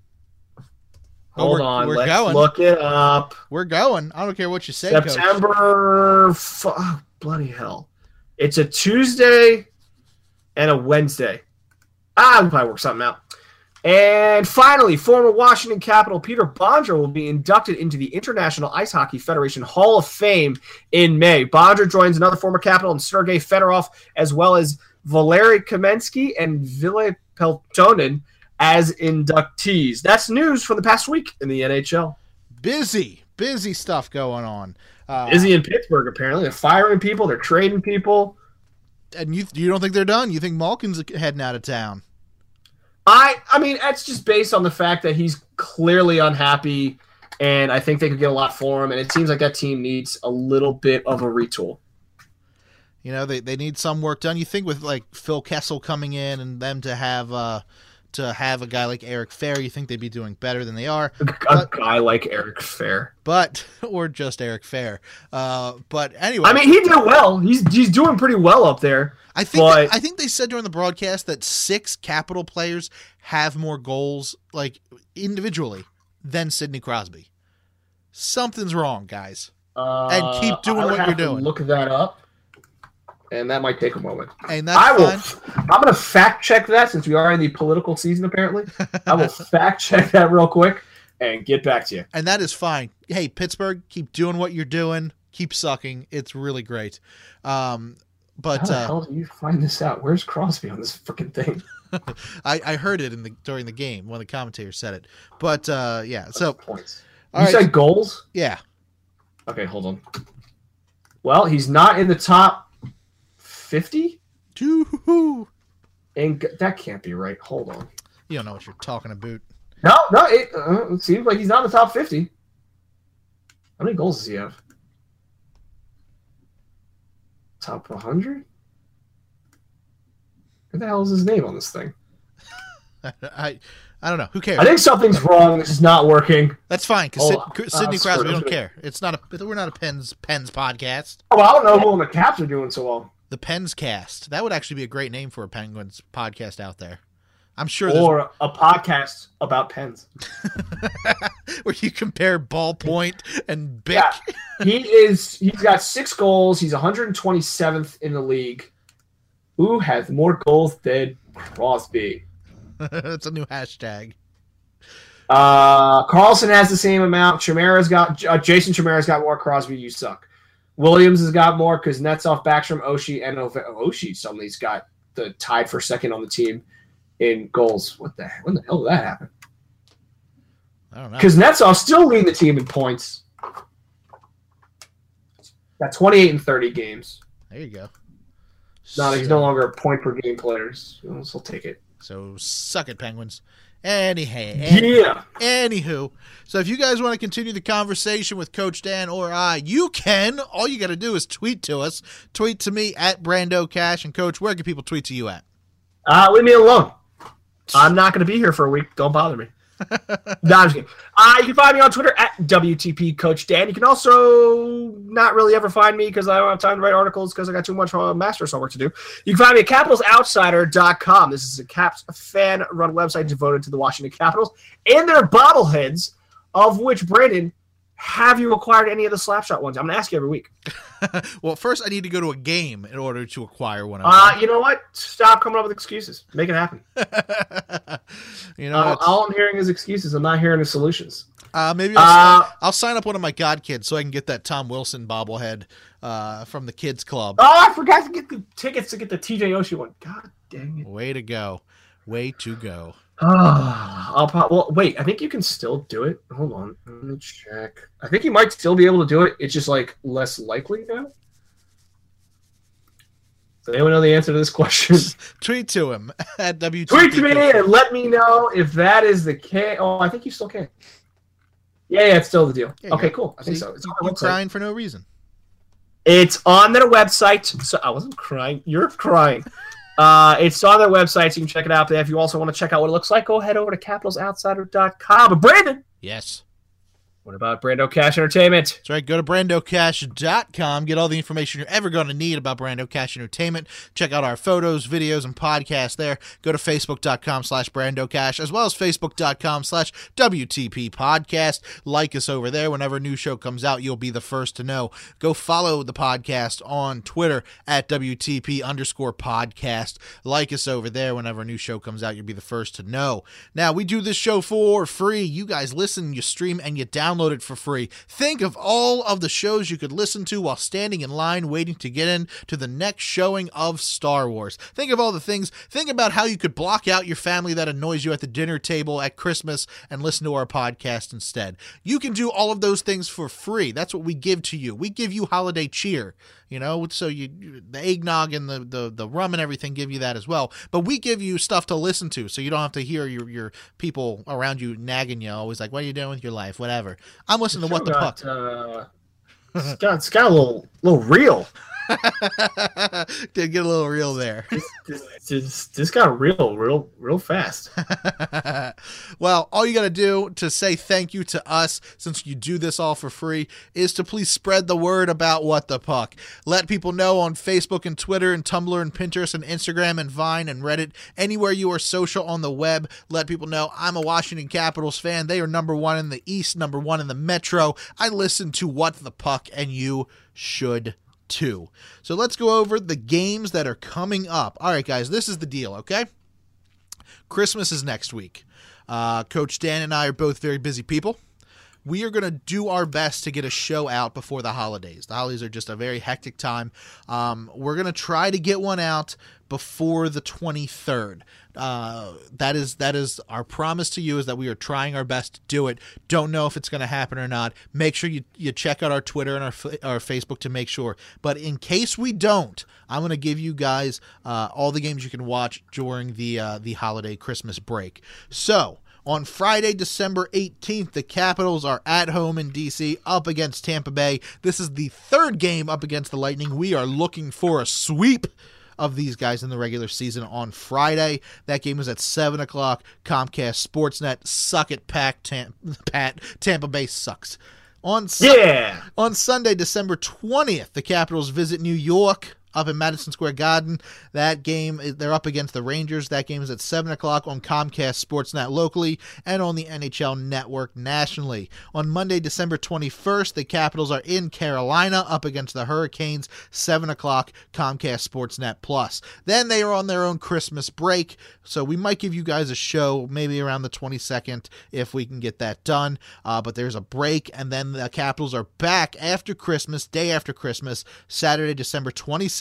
B: Hold
A: we're,
B: on.
A: we're
B: Let's
A: going.
B: look it up.
A: We're going. I don't care what you say, Coach.
B: September... F- oh, bloody hell. It's a Tuesday and a Wednesday. Ah, we'll probably work something out. And finally, former Washington Capital Peter Bondra will be inducted into the International Ice Hockey Federation Hall of Fame in May. Bondra joins another former Capital and Sergei Fedorov, as well as Valeri Kamensky and Ville Peltonen as inductees. That's news from the past week in the N H L.
A: Busy, busy stuff going on. Uh,
B: Busy in Pittsburgh, apparently. They're firing people. They're trading people.
A: And you you don't think they're done? You think Malkin's heading out of town?
B: I I mean, that's just based on the fact that he's clearly unhappy, and I think they could get a lot for him, and it seems like that team needs a little bit of a retool.
A: You know, they, they need some work done. You think with, like, Phil Kessel coming in and them to have uh, to have a guy like Eric Fair, you think they'd be doing better than they are.
B: A,
A: but,
B: a guy like Eric Fair.
A: But, or just Eric Fair. Uh, but anyway.
B: I mean, he did well. He's he's doing pretty well up there.
A: I think
B: but...
A: I think they said during the broadcast that six Capital players have more goals, like, individually, than Sidney Crosby. Something's wrong, guys.
B: Uh,
A: and keep doing
B: I would
A: what
B: have
A: you're
B: to
A: doing.
B: Look that up. And that might take a moment.
A: And that's
B: I will.
A: fine.
B: I'm going to fact check that since we are in the political season. Apparently, I will fact check that real quick and get back to you.
A: And that is fine. Hey, Pittsburgh, keep doing what you're doing. Keep sucking. It's really great. Um, but
B: How the
A: uh,
B: hell do you find this out? Where's Crosby on this freaking thing?
A: I, I heard it in the during the game. One of the commentators said it. But uh, yeah, so
B: points.
A: all
B: You
A: right.
B: said goals?
A: Yeah.
B: Okay, hold on. Well, he's not in the top fifty,
A: Choo-hoo.
B: and g- that can't be right. Hold on.
A: You don't know what you're talking about.
B: No, no, it, uh, it seems like he's not in the top fifty. How many goals does he have? Top one hundred? What the hell is his name on this thing?
A: I I don't know. Who cares?
B: I think something's wrong. This is not working.
A: That's fine because
B: Oh,
A: Sid,
B: uh,
A: Sidney
B: screw
A: Crosby
B: it.
A: don't care. It's not a. We're not a Pens Pens podcast.
B: Oh, well, I don't know who on the Caps are doing so well.
A: The Pens Cast. That would actually be a great name for a Penguins podcast out there. I'm sure. There's
B: Or a podcast about pens.
A: where you compare ballpoint and Bic.
B: Yeah. He is. He's got six goals. He's one hundred twenty-seventh in the league. Who has more goals than Crosby?
A: That's a new hashtag.
B: Uh, Carlson has the same amount. Chimera's got uh, Jason Chimera's got more. Crosby, you suck. Williams has got more because Kuznetsov, Backstrom, Oshie, and Ove- Oshie suddenly's got the tied for second on the team. in goals. What the when the hell did that happen?
A: I don't know.
B: Because Kuznetsov still leading the team in points. Got twenty-eight and thirty games.
A: There you go.
B: No,
A: so,
B: he's no longer a point per game player. So we'll take it.
A: So suck it, Penguins. Anyhow, any,
B: Yeah.
A: Anywho, so if you guys want to continue the conversation with Coach Dan or I, you can. All you got to do is tweet to us. Tweet to me at Brando Cash. And Coach, where can people tweet to you at?
B: Uh, leave me alone. I'm not going to be here for a week. Don't bother me. No, I'm just kidding. Uh, you can find me on Twitter at W T P Coach Dan. You can also not really ever find me because I don't have time to write articles because I got too much uh, master's homework to do. You can find me at capitals outsider dot com. This is a Caps fan-run website devoted to the Washington Capitals and their bobbleheads, of which, Brandon, have you acquired any of the Slapshot ones? I'm going to ask you every week.
A: Well, first I need to go to a game in order to acquire one of
B: Uh,
A: them.
B: you know what? Stop coming up with excuses. Make it happen.
A: you know,
B: Uh,
A: what?
B: all I'm hearing is excuses. I'm not hearing the solutions.
A: Uh, maybe I'll,
B: Uh,
A: I'll sign up one of my god kids so I can get that Tom Wilson bobblehead uh, from the kids club.
B: Oh, I forgot to get the tickets to get the T J Oshie one. God dang it.
A: Way to go. Way to go.
B: Oh, I'll probably, well, wait, I think you can still do it. Hold on. Let me check. I think you might still be able to do it. It's just like less likely now. Does anyone know the answer to this question?
A: Tweet to him at W T P.
B: Tweet to me and let me know if that is the case. Oh, I think you still can. Yeah, yeah, it's still the deal.
A: There you
B: Okay,
A: go.
B: cool. I think
A: See,
B: so. It's
A: you,
B: on the
A: you
B: website.
A: crying for no reason.
B: It's on their website. So I wasn't crying. You're crying. Uh, it's on their website, so you can check it out there. If you also want to check out what it looks like, go head over to capitals outsider dot com. But Brandon,
A: Yes.
B: what about Brando Cash Entertainment?
A: That's right. Go to brando cash dot com. Get all the information you're ever going to need about Brando Cash Entertainment. Check out our photos, videos, and podcasts there. Go to facebook dot com slash Brando Cash as well as facebook dot com slash W T P podcast. Like us over there. Whenever a new show comes out, you'll be the first to know. Go follow the podcast on Twitter at W T P underscore podcast. Like us over there. Whenever a new show comes out, you'll be the first to know. Now, we do this show for free. You guys listen, you stream, and you download it for free. Think of all of the shows you could listen to while standing in line waiting to get in to the next showing of Star Wars. Think of all the things. Think about how you could block out your family that annoys you at the dinner table at Christmas and listen to our podcast instead. You can do all of those things for free. That's what we give to you. We give you holiday cheer. You know, so you the eggnog and the, the, the rum and everything give you that as well. But we give you stuff to listen to, so you don't have to hear your, your people around you nagging you, always like, what are you doing with your life? Whatever. I'm listening to What the
B: got,
A: Puck.
B: Uh, it's got, it's got a little, little real.
A: Did get a little real there.
B: This, this, this got real, real, real fast.
A: Well, all you got to do to say thank you to us, since you do this all for free, is to please spread the word about What the Puck. Let people know on Facebook and Twitter and Tumblr and Pinterest and Instagram and Vine and Reddit, anywhere you are social on the web. Let people know I'm a Washington Capitals fan. They are number one in the East, number one in the Metro. I listen to What the Puck, and you should too. So let's go over the games that are coming up. All right, guys, this is the deal, okay? Christmas is next week. Uh, Coach Dan and I are both very busy people. We are going to do our best to get a show out before the holidays. The holidays are just a very hectic time. Um, we're going to try to get one out before the twenty-third. Uh, that is that is our promise to you, is that we are trying our best to do it. Don't know if it's going to happen or not. Make sure you, you check out our Twitter and our, our Facebook to make sure. But in case we don't, I'm going to give you guys uh, all the games you can watch during the uh, the holiday Christmas break. So, on Friday, December eighteenth, the Capitals are at home in D C up against Tampa Bay. This is the third game up against the Lightning. We are looking for a sweep of these guys in the regular season on Friday. That game is at seven o'clock. Comcast Sportsnet. Suck it, Pack, Tam- Pat. Tampa Bay sucks. On, su-
B: Yeah.
A: on Sunday, December twentieth, the Capitals visit New York up in Madison Square Garden. That game, they're up against the Rangers. That game is at seven o'clock on Comcast Sportsnet locally and on the N H L Network nationally. On Monday, December twenty-first, the Capitals are in Carolina up against the Hurricanes, seven o'clock, Comcast Sportsnet Plus. Then they are on their own Christmas break, so we might give you guys a show maybe around the twenty-second if we can get that done. Uh, but there's a break, and then the Capitals are back after Christmas, day after Christmas, Saturday, December twenty-sixth,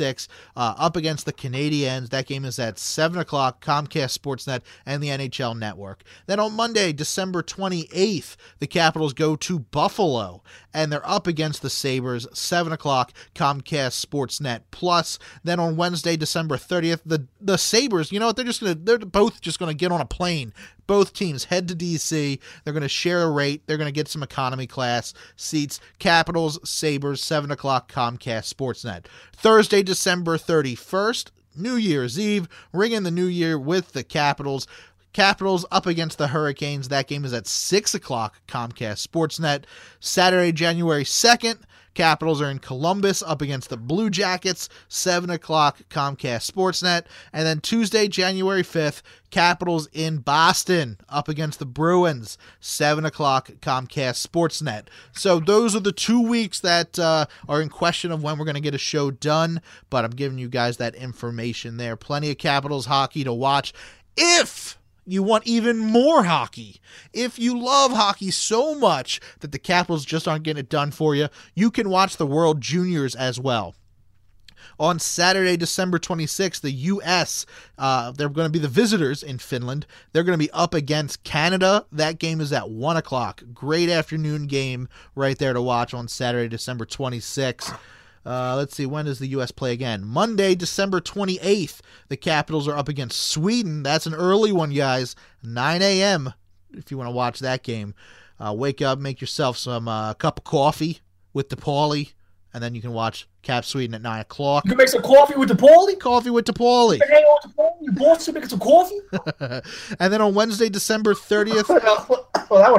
A: twenty-six, uh, up against the Canadiens. That game is at seven o'clock, Comcast Sportsnet and the N H L Network. Then on Monday, December twenty-eighth, the Capitals go to Buffalo, and they're up against the Sabres, seven o'clock, Comcast Sportsnet Plus. Then on Wednesday, December thirtieth, the, the Sabres, you know what, they're just going to, they're both just going to get on a plane. Both teams head to D C. They're going to share a rate. They're going to get some economy class seats. Capitals, Sabres, seven o'clock, Comcast Sportsnet. Thursday, December thirty-first, New Year's Eve, ringing the new year with the Capitals. Capitals up against the Hurricanes. That game is at six o'clock, Comcast Sportsnet. Saturday, January second, Capitals are in Columbus up against the Blue Jackets, seven o'clock, Comcast Sportsnet. And then Tuesday, January fifth, Capitals in Boston up against the Bruins, seven o'clock, Comcast Sportsnet. So those are the two weeks that uh, are in question of when we're going to get a show done, but I'm giving you guys that information there. Plenty of Capitals hockey to watch. If you want even more hockey, if you love hockey so much that the Capitals just aren't getting it done for you, you can watch the World Juniors as well. On Saturday, December twenty-sixth, the U S, uh, they're going to be the visitors in Finland. They're going to be up against Canada. That game is at one o'clock. Great afternoon game right there to watch on Saturday, December twenty-sixth. Uh, let's see, when does the U S play again? Monday, December twenty-eighth, the Capitals are up against Sweden. That's an early one, guys. nine a.m. if you want to watch that game. Uh, wake up, make yourself some uh, cup of coffee with DePauli, and then you can watch Cap Sweden at nine o'clock.
B: You can make some coffee with DePauli?
A: Coffee with DePauli.
B: You can hang out with DePauli? You both making some coffee?
A: And then on Wednesday, December thirtieth.
B: Well, that would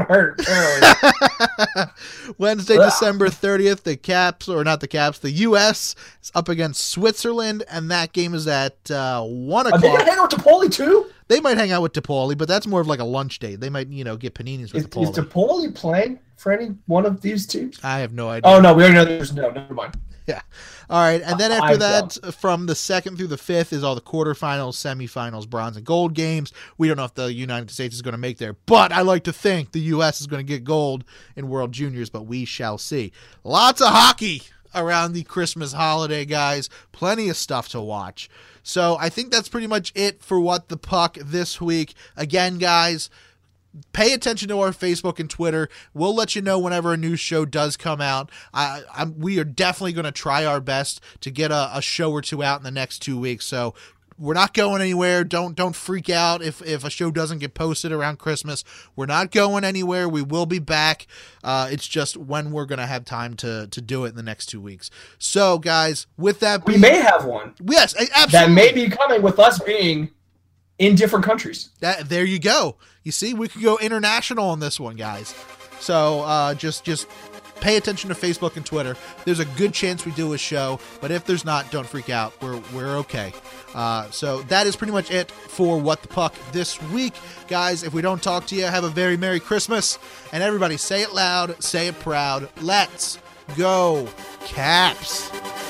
B: hurt.
A: Wednesday, December thirtieth, the Caps, or not the Caps, the U S is up against Switzerland, and that game is at uh, one o'clock.
B: Are they going to hang out with DePauli, too?
A: They might hang out with DePauli, but that's more of like a lunch date. They might, you know, get paninis with
B: Is,
A: DePauli.
B: is DePauli playing for any one of these teams?
A: I have no idea.
B: Oh, no, we already know there's no. Never mind.
A: Yeah. All right. And then after
B: I'm
A: that,
B: dumb.
A: from the second through the fifth is all the quarterfinals, semifinals, bronze and gold games. We don't know if the United States is going to make there, but I like to think the U S is going to get gold in World Juniors, but we shall see. Lots of hockey around the Christmas holiday, guys. Plenty of stuff to watch. So I think that's pretty much it for What the Puck this week. Again, guys, pay attention to our Facebook and Twitter. We'll let you know whenever a new show does come out. I, I'm, we are definitely going to try our best to get a, a show or two out in the next two weeks. So we're not going anywhere. Don't don't freak out if, if a show doesn't get posted around Christmas. We're not going anywhere. We will be back. Uh, it's just when we're going to have time to, to do it in the next two weeks. So, guys, with that
B: We
A: being,
B: may have one.
A: Yes, absolutely.
B: That may be coming with us being in different countries.
A: That, there you go. You see, we could go international on this one, guys. So uh, just just pay attention to Facebook and Twitter. There's a good chance we do a show, but if there's not, don't freak out. We're we're okay. Uh, so that is pretty much it for What the Puck this week, guys. If we don't talk to you, have a very Merry Christmas, and everybody say it loud, say it proud. Let's go, Caps!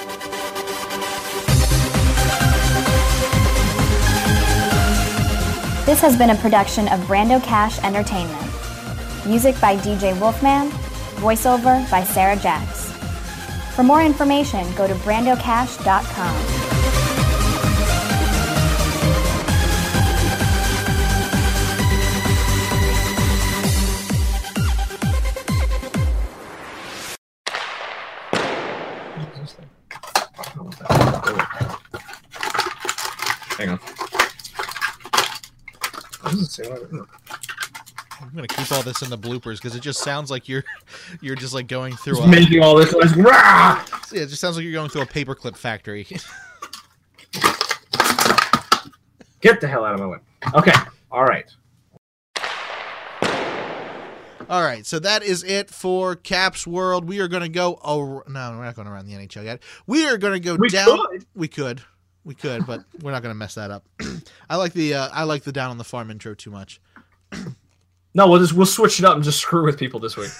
F: This has been a production of Brando Cash Entertainment. Music by D J Wolfman, voiceover by Sarah Jacks. For more information, go to brando cash dot com.
B: Hang on.
A: I'm gonna keep all this in the bloopers because it just sounds like you're you're just like going through
B: Just
A: a,
B: making all this noise. Rah!
A: yeah, it just sounds like you're going through a paperclip factory.
B: Get the hell out of my way. Okay. All right.
A: All right, so that is it for Caps World. We are going to go. Oh no, we're not going around the N H L yet. We are going to go
B: We
A: down.
B: could.
A: We could, we could, but we're not going to mess that up. I like the uh, I like the down on the farm intro too much.
B: No, we'll just we'll switch it up and just screw with people this week.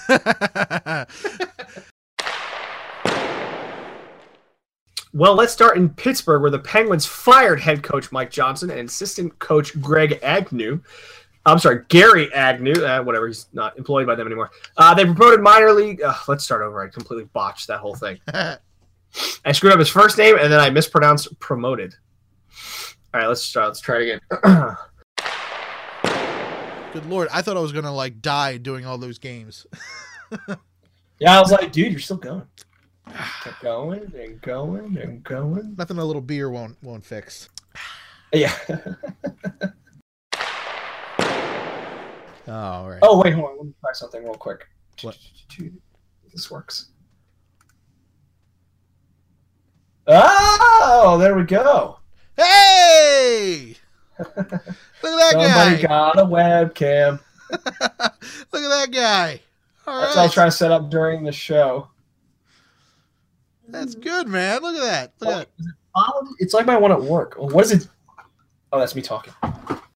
B: Well, let's start in Pittsburgh, where the Penguins fired head coach Mike Johnson and assistant coach Greg Agnew. I'm sorry, Gary Agnew. Uh, whatever, he's not employed by them anymore. Uh, they promoted minor league. Uh, let's start over. I completely botched that whole thing. I screwed up his first name, and then I mispronounced promoted. All right, let's try. Let's try it again.
A: Good Lord, I thought I was gonna like die doing all those games.
B: Yeah, I was like, dude, you're still going. Kept going and going and going.
A: Nothing a little beer won't won't fix.
B: Yeah.
A: Oh, all right.
B: Oh, wait, hold on. Let me try something real quick.
A: What?
B: This works. Oh, there we go.
A: Hey! Look at that
B: Somebody
A: guy.
B: got a webcam.
A: Look at that guy. All
B: That's
A: right.
B: what I'll try to set up during the show.
A: That's good, man. Look at that. Look at that.
B: It's like my one at work. What is it? Oh, that's me talking.